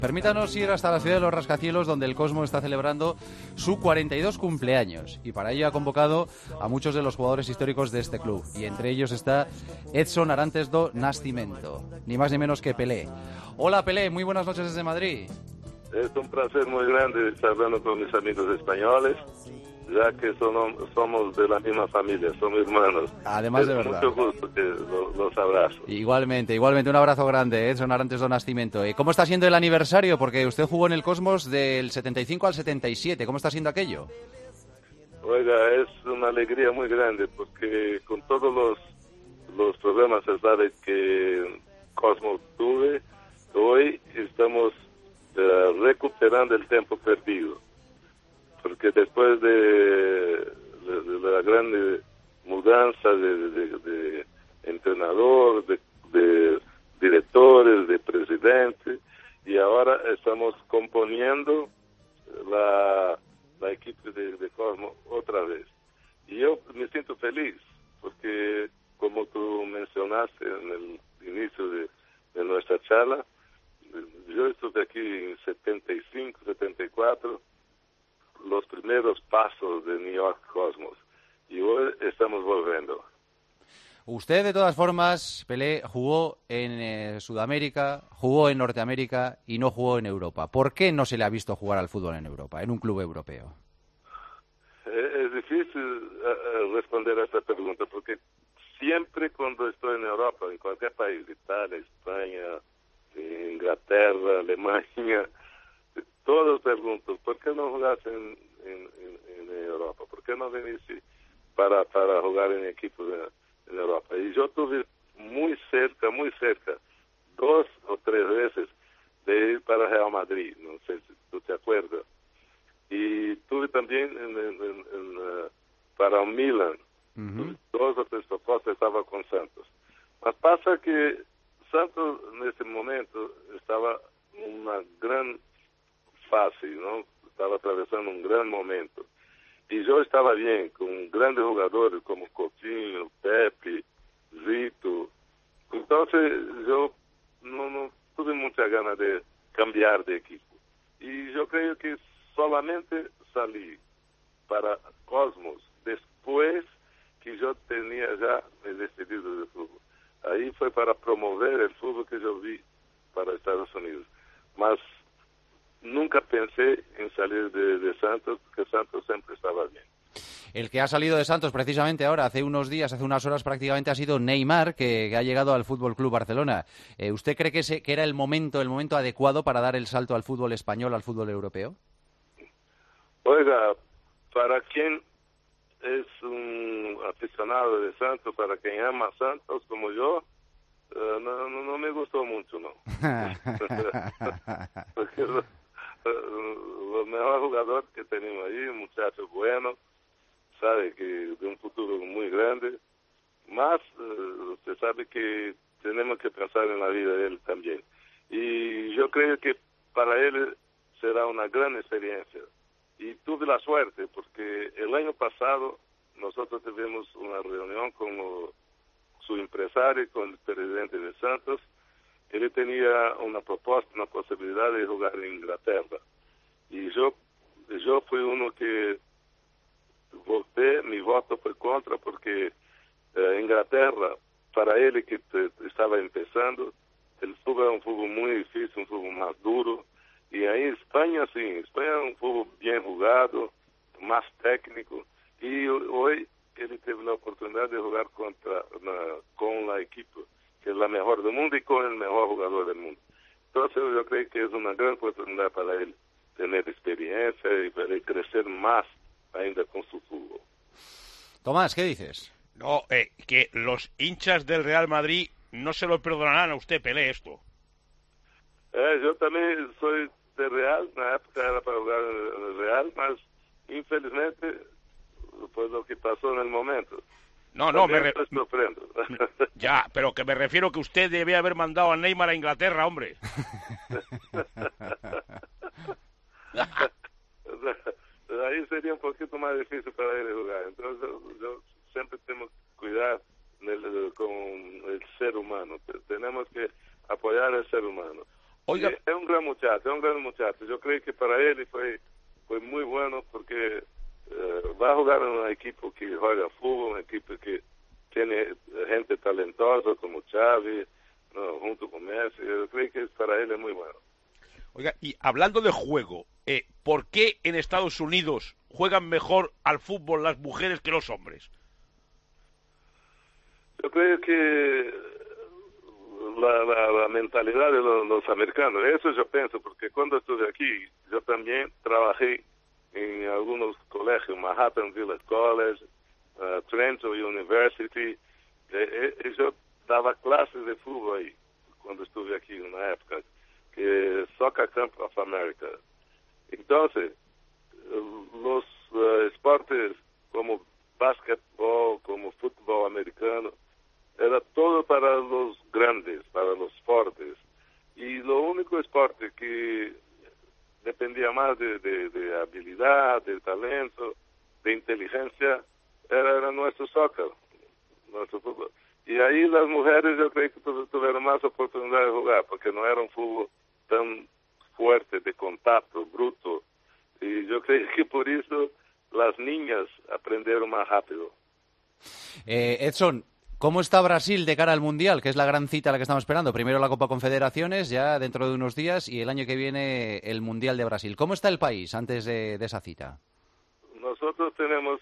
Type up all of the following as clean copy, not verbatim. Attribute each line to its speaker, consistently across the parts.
Speaker 1: Permítanos ir hasta la ciudad de los rascacielos, donde el Cosmo está celebrando su 42 cumpleaños, y para ello ha convocado a muchos de los jugadores históricos de este club, y entre ellos está Edson Arantes do Nascimento, ni más ni menos que Pelé. Hola Pelé, muy buenas noches desde Madrid.
Speaker 2: Es un placer muy grande estar hablando con mis amigos españoles, ya que somos de la misma familia, somos hermanos.
Speaker 1: Además, de verdad.
Speaker 2: Mucho gusto que los abrazo.
Speaker 1: Igualmente, un abrazo grande, Edson Arantes do Nascimento. ¿Cómo está siendo el aniversario? Porque usted jugó en el Cosmos del 75 al 77. ¿Cómo está siendo aquello?
Speaker 2: Oiga, es una alegría muy grande, porque con todos los problemas que Cosmos tuve, hoy estamos recuperando el tiempo perdido. Porque después de la gran mudanza de entrenador, de directores, de presidente, y ahora estamos componiendo la equipe de Cosmo otra vez. Y yo me siento feliz, porque como tú mencionaste en el inicio de nuestra charla, yo estuve aquí en 75, 74, los primeros pasos de New York Cosmos, y hoy estamos volviendo.
Speaker 1: Usted, de todas formas, Pelé, jugó en Sudamérica, jugó en Norteamérica y no jugó en Europa. ¿Por qué no se le ha visto jugar al fútbol en Europa, en un club europeo?
Speaker 2: Es difícil responder a esta pregunta, porque siempre cuando estoy en Europa, en cualquier país, Italia, España, Inglaterra, Alemania, todos preguntan, ¿por qué no jugas en Europa? ¿Por qué no viniste para jugar en equipos en Europa? Y yo tuve muy cerca, 2 o 3 veces de ir para Real Madrid, no sé si tú te acuerdas. Y tuve también para Milan, tuve 2 o 3 propuestas, estaba con Santos. Mas pasa que Santos en ese momento estaba en una gran fase, ¿no? Estaba atravesando un gran momento. Y yo estaba bien, con grandes jugadores como Coutinho, Pepe, Zito. Entonces yo no tuve mucha ganas de cambiar de equipo. Y yo creo que solamente salí para Cosmos después que yo tenía ya me despedido del fútbol. Ahí fue para promover el fútbol que yo vi para Estados Unidos. Mas nunca pensé en salir de Santos, porque Santos siempre estaba bien.
Speaker 1: El que ha salido de Santos precisamente ahora, hace unos días, hace unas horas prácticamente, ha sido Neymar, que ha llegado al Fútbol Club Barcelona. ¿Usted cree que era el momento adecuado para dar el salto al fútbol español, al fútbol europeo?
Speaker 2: Oiga, para quien es un aficionado de Santos, para quien ama a Santos como yo, no me gustó mucho, ¿no? Porque los mejores jugadores que tenemos ahí, un muchacho bueno, sabe que de un futuro muy grande, más usted sabe que tenemos que pensar en la vida de él también. Y yo creo que para él será una gran experiencia. Y tuve la suerte, porque el año pasado nosotros tuvimos una reunión con su empresario, con el presidente de Santos. Él tenía una propuesta, una posibilidad de jugar en Inglaterra. Y yo fui uno que voté, mi voto fue contra, porque Inglaterra, para él que estaba empezando, el fútbol era un fútbol muy difícil, un fútbol más duro. Y ahí España, sí, España era un fútbol bien jugado, más técnico. Y hoy él tuvo la oportunidad de jugar con la equipo, que es la mejor del mundo y con el mejor jugador del mundo. Entonces yo creo que es una gran oportunidad para él tener experiencia y para él crecer más ainda con su fútbol.
Speaker 1: Tomás, ¿qué dices?
Speaker 3: No, que los hinchas del Real Madrid no se lo perdonarán a usted, Pelé, esto.
Speaker 2: Yo también soy de Real, en la época era para jugar en el Real, mas infelizmente pues lo que pasó en el momento.
Speaker 3: No, ya, pero que me refiero que usted debe haber mandado a Neymar a Inglaterra, hombre.
Speaker 2: Ahí sería un poquito más difícil para él jugar. Entonces yo siempre tengo que cuidar con el ser humano. Tenemos que apoyar al ser humano.
Speaker 3: Oiga,
Speaker 2: es un gran muchacho, un gran muchacho. Yo creo que para él fue muy bueno porque va a jugar en un equipo que juega fútbol, un equipo que tiene gente talentosa como Xavi, ¿no? Junto con Messi. Yo creo que para él es muy bueno.
Speaker 3: Oiga, y hablando de juego, ¿por qué en Estados Unidos juegan mejor al fútbol las mujeres que los hombres?
Speaker 2: Yo creo que la mentalidad de los americanos, eso yo pienso, porque cuando estuve aquí, yo también trabajé en algunos colegios, Manhattan Village College, Trento University, y yo daba clases de fútbol ahí, cuando estuve aquí en una época, que Soccer Camp of America. Entonces, los esportes como básquetbol, como fútbol americano, era todo para los grandes, para los fuertes. Y lo único esporte que dependía más de habilidad, de talento, de inteligencia, era nuestro soccer, nuestro fútbol. Y ahí las mujeres yo creo que tuvieron más oportunidad de jugar, porque no era un fútbol tan fuerte, de contacto, bruto. Y yo creo que por eso las niñas aprendieron más rápido.
Speaker 1: Edson, ¿cómo está Brasil de cara al Mundial, que es la gran cita a la que estamos esperando? Primero la Copa Confederaciones, ya dentro de unos días, y el año que viene el Mundial de Brasil. ¿Cómo está el país antes de esa cita?
Speaker 2: Nosotros tenemos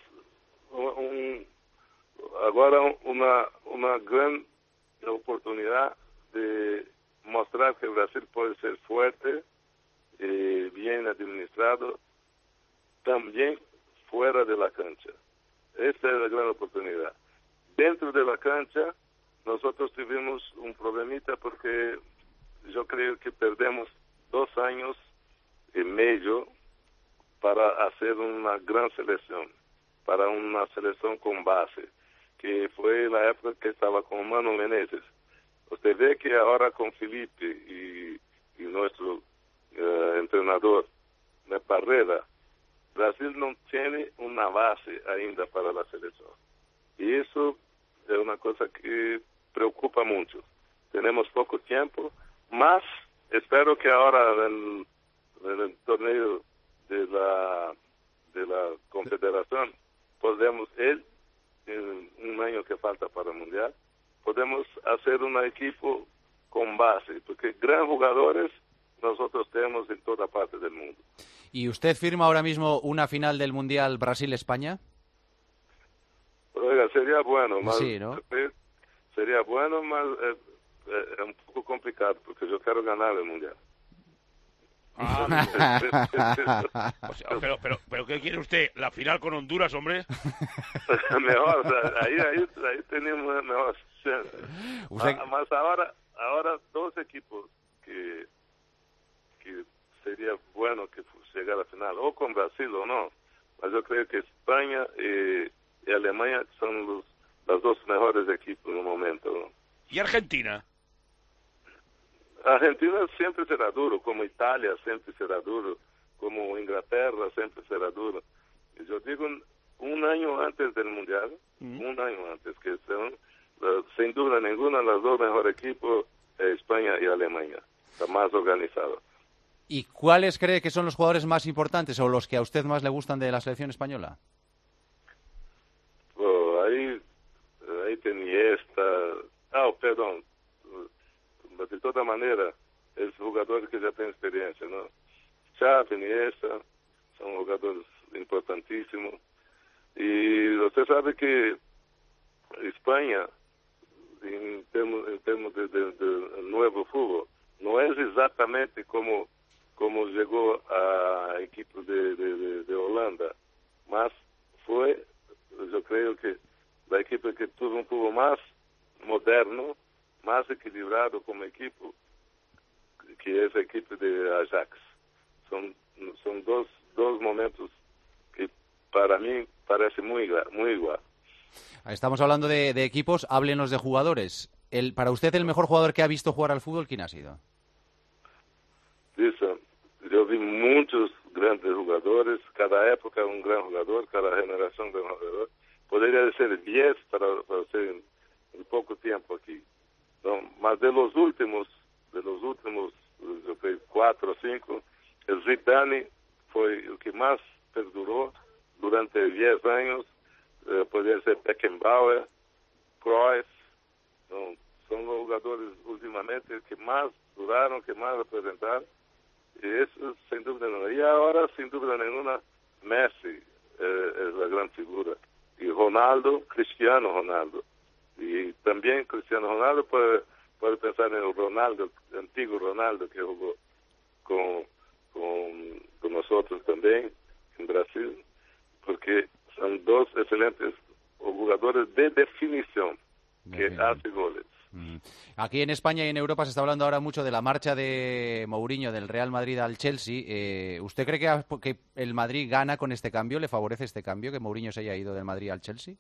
Speaker 2: ahora una gran oportunidad de mostrar que Brasil puede ser fuerte, bien administrado, también fuera de la cancha. Esta es la gran oportunidad. Dentro de la cancha, nosotros tuvimos un problemita porque yo creo que perdemos 2 años y medio para hacer una gran selección, para una selección con base, que fue la época que estaba con Mano Menezes. Usted ve que ahora con Felipe y nuestro entrenador, Parreda, Brasil no tiene una base ainda para la selección. Y eso es una cosa que preocupa mucho. Tenemos poco tiempo, más espero que ahora en el torneo de la Confederación podemos, en un año que falta para el Mundial, podemos hacer un equipo con base, porque gran jugadores nosotros tenemos en toda parte del mundo.
Speaker 1: ¿Y usted firma ahora mismo una final del Mundial Brasil-España?
Speaker 2: Oiga, sería bueno, más,
Speaker 1: sí, ¿no?
Speaker 2: Sería bueno, más es un poco complicado, porque yo quiero ganar el Mundial.
Speaker 3: O sea, pero ¿qué quiere usted? ¿La final con Honduras, hombre?
Speaker 2: Mejor, o sea, ahí tenemos mejor chance. Más ahora 2 equipos que sería bueno que llegara a la final, o con Brasil o no. Pero yo creo que España y Alemania son los 2 mejores equipos en el momento, ¿no?
Speaker 3: ¿Y Argentina?
Speaker 2: Argentina siempre será duro, como Italia siempre será duro, como Inglaterra siempre será duro. Y yo digo, un año antes del Mundial, un año antes, que son, sin duda ninguna, los 2 mejores equipos, España y Alemania, está más organizado.
Speaker 1: ¿Y cuáles cree que son los jugadores más importantes o los que a usted más le gustan de la selección española?
Speaker 2: Oh, ahí tenía perdón. De toda manera, es jugadores que ya tienen experiencia, ¿no? Xavi, Iniesta, son jugadores importantísimos. Y usted sabe que España, en términos de nuevo fútbol, no es exactamente como llegó a equipos de Holanda, más fue, yo creo que la equipo que tuvo un fútbol más moderno, más equilibrado como equipo, que es el equipo de Ajax. Son dos momentos que para mí parece muy igual.
Speaker 1: Estamos hablando de equipos, háblenos de jugadores. Para usted, el mejor jugador que ha visto jugar al fútbol, ¿quién ha sido?
Speaker 2: Yo vi muchos grandes jugadores, cada época un gran jugador, cada generación un gran jugador. Podría decir 10 para ser en poco tiempo aquí. No, más de los últimos, yo creo 4 o 5, el Zidane fue el que más perduró durante 10 años, podría ser Beckenbauer, Cruyff, ¿no? Son los jugadores últimamente que más duraron, que más representaron, y eso sin duda ninguna. Y ahora, sin duda ninguna, Messi es la gran figura, y Ronaldo, Cristiano Ronaldo, y también Cristiano Ronaldo puede pensar en el Ronaldo, el antiguo Ronaldo que jugó con nosotros también en Brasil, porque son dos excelentes jugadores de definición que hacen goles.
Speaker 1: Aquí en España y en Europa se está hablando ahora mucho de la marcha de Mourinho del Real Madrid al Chelsea. ¿Usted cree que el Madrid gana con este cambio? ¿Le favorece este cambio, que Mourinho se haya ido del Madrid al Chelsea?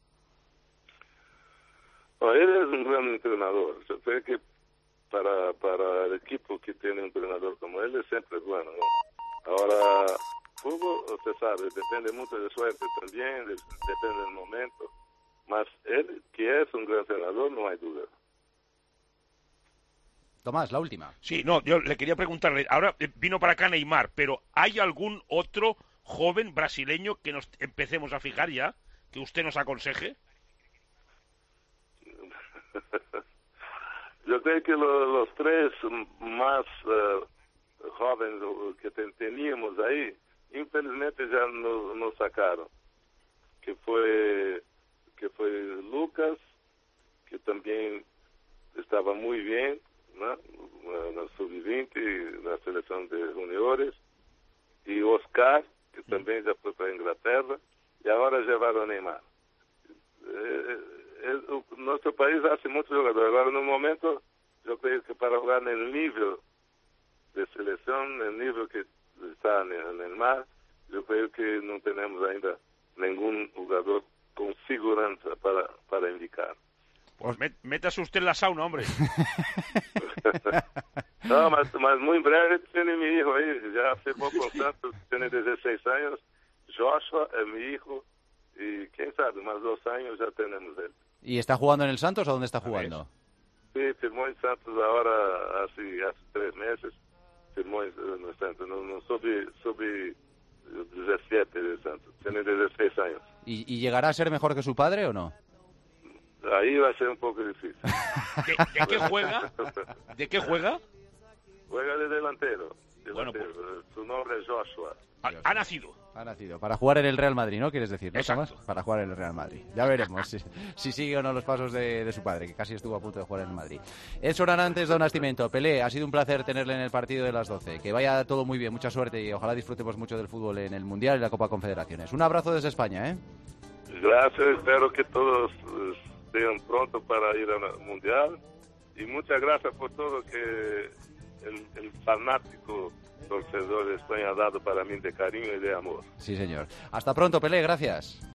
Speaker 2: No, él es un gran entrenador. Yo creo que para el equipo que tiene un entrenador como él es siempre bueno, ¿no? Ahora, fútbol, usted sabe, depende mucho de suerte también, depende del momento. Mas él, que es un gran entrenador, no hay duda.
Speaker 1: Tomás, la última.
Speaker 3: Sí, no, yo le quería preguntarle, ahora vino para acá Neymar, pero ¿hay algún otro joven brasileño que nos empecemos a fijar ya, que usted nos aconseje?
Speaker 2: Yo creo que los tres más jóvenes que teníamos ahí, infelizmente ya nos sacaron, que fue Lucas, que también estaba muy bien, ¿no? En el sub-20, la selección de juniores, y Oscar, que también ya fue para Inglaterra, y ahora llevaron a Neymar. Nuestro país hace muchos jugadores. Ahora, en un momento, yo creo que para jugar en el nivel de selección, el nivel que está en el mar, yo creo que no tenemos ainda ningún jugador con seguridad para indicar.
Speaker 3: Pues métase usted en la sauna, hombre.
Speaker 2: No, mas muy breve tiene mi hijo ahí, ya firmó contrato, tiene 16 años, Joshua es mi hijo, y quién sabe, más 2 años ya tenemos él.
Speaker 1: ¿Y está jugando en el Santos o dónde está jugando?
Speaker 2: Sí, firmó en Santos ahora hace 3 meses, firmó en el Santos, no sub 17 de Santos, tiene 16 años.
Speaker 1: ¿Y llegará a ser mejor que su padre o no?
Speaker 2: Ahí va a ser un poco difícil.
Speaker 3: ¿De qué juega? ¿De qué juega?
Speaker 2: Juega de delantero.
Speaker 3: Bueno, pues,
Speaker 2: su nombre es Joshua.
Speaker 3: Ha nacido.
Speaker 1: Ha nacido. Para jugar en el Real Madrid, ¿no? ¿Quieres decir? ¿No,
Speaker 3: Exacto.
Speaker 1: Tomás? Para jugar en el Real Madrid. Ya veremos si sigue o no los pasos de su padre, que casi estuvo a punto de jugar en el Madrid. Edson Arantes do Nascimento. Pelé, ha sido un placer tenerle en el partido de las 12. Que vaya todo muy bien, mucha suerte y ojalá disfrutemos mucho del fútbol en el Mundial y la Copa Confederaciones. Un abrazo desde España, ¿eh?
Speaker 2: Gracias, espero que todos estén pronto para ir al Mundial. Y muchas gracias por todo que el fanático torcedor de España ha dado para mí de cariño y de amor.
Speaker 1: Sí, señor. Hasta pronto, Pelé, gracias.